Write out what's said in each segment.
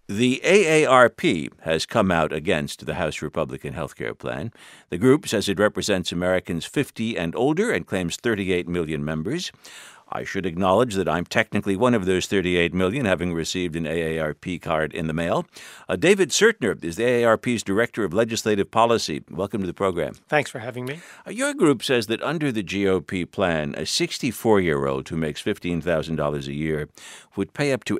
The AARP has come out against the House Republican health care plan. The group says it represents Americans 50 and older and claims 38 million members. I should acknowledge that I'm technically one of those 38 million, having received an AARP card in the mail. David Sertner is the AARP's Director of Legislative Policy. Welcome to the program. Thanks for having me. Your group says that under the GOP plan, a 64-year-old who makes $15,000 a year would pay up to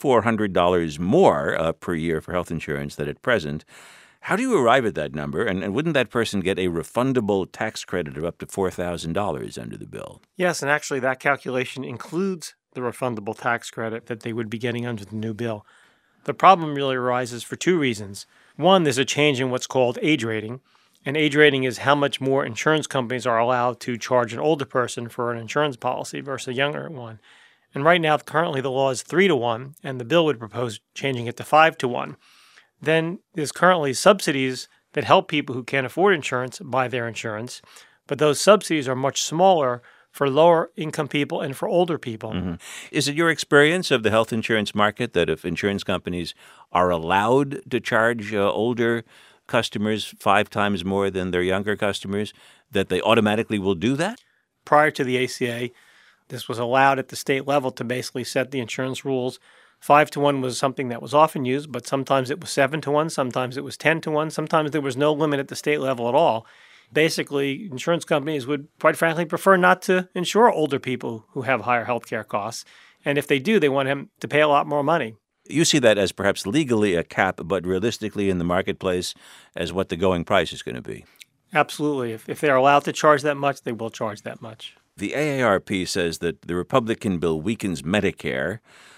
$8,400 more per year for health insurance than at present. How do you arrive at that number, and wouldn't that person get a refundable tax credit of up to $4,000 under the bill? Yes, and actually that calculation includes the refundable tax credit that they would be getting under the new bill. The problem really arises for two reasons. One, there's a change in what's called age rating, and age rating is how much more insurance companies are allowed to charge an older person for an insurance policy versus a younger one. And right now, currently the law is 3-to-1, and the bill would propose changing it to 5-to-1. Then there's currently subsidies that help people who can't afford insurance buy their insurance, but those subsidies are much smaller for lower income people and for older people. Mm-hmm. Is it your experience of the health insurance market that if insurance companies are allowed to charge older customers 5 times more than their younger customers, that they automatically will do that? Prior to the ACA, this was allowed at the state level to basically set the insurance rules. 5-to-1 was something that was often used, but sometimes it was 7-to-1, sometimes it was 10-to-1, sometimes there was no limit at the state level at all. Basically, insurance companies would, quite frankly, prefer not to insure older people who have higher health care costs. And if they do, they want them to pay a lot more money. You see that as perhaps legally a cap, but realistically in the marketplace as what the going price is going to be. Absolutely. If they're allowed to charge that much, they will charge that much. The AARP says that the Republican bill weakens Medicare.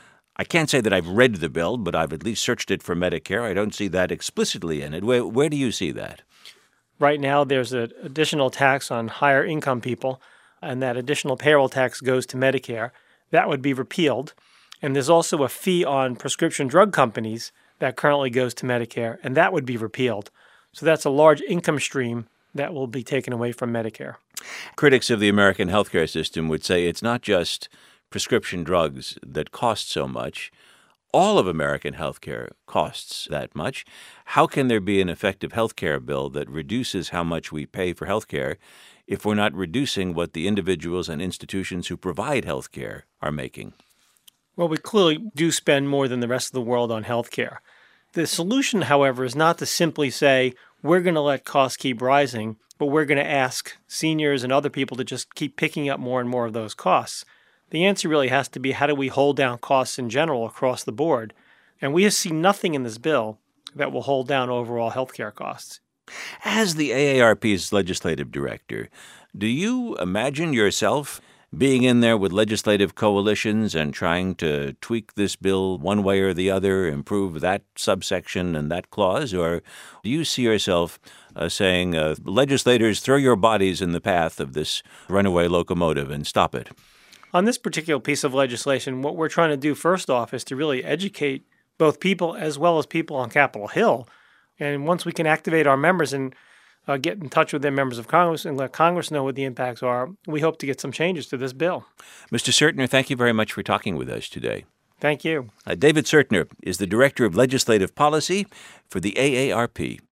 I can't say that I've read the bill, but I've at least searched it for Medicare. I don't see that explicitly in it. Where do you see that? Right now, there's an additional tax on higher income people, and that additional payroll tax goes to Medicare. That would be repealed. And there's also a fee on prescription drug companies that currently goes to Medicare, and that would be repealed. So that's a large income stream that will be taken away from Medicare. Critics of the American healthcare system would say it's not just prescription drugs that cost so much. All of American healthcare costs that much. How can there be an effective healthcare bill that reduces how much we pay for healthcare if we're not reducing what the individuals and institutions who provide healthcare are making? Well, we clearly do spend more than the rest of the world on healthcare. The solution, however, is not to simply say, we're going to let costs keep rising, but we're going to ask seniors and other people to just keep picking up more and more of those costs. The answer really has to be, how do we hold down costs in general across the board? And we see nothing in this bill that will hold down overall healthcare costs. As the AARP's legislative director, do you imagine yourself being in there with legislative coalitions and trying to tweak this bill one way or the other, improve that subsection and that clause? Or do you see yourself saying, legislators, throw your bodies in the path of this runaway locomotive and stop it? On this particular piece of legislation, what we're trying to do first off is to really educate both people as well as people on Capitol Hill. And once we can activate our members and get in touch with their members of Congress and let Congress know what the impacts are, we hope to get some changes to this bill. Mr. Sertner, thank you very much for talking with us today. Thank you. David Sertner is the Director of Legislative Policy for the AARP.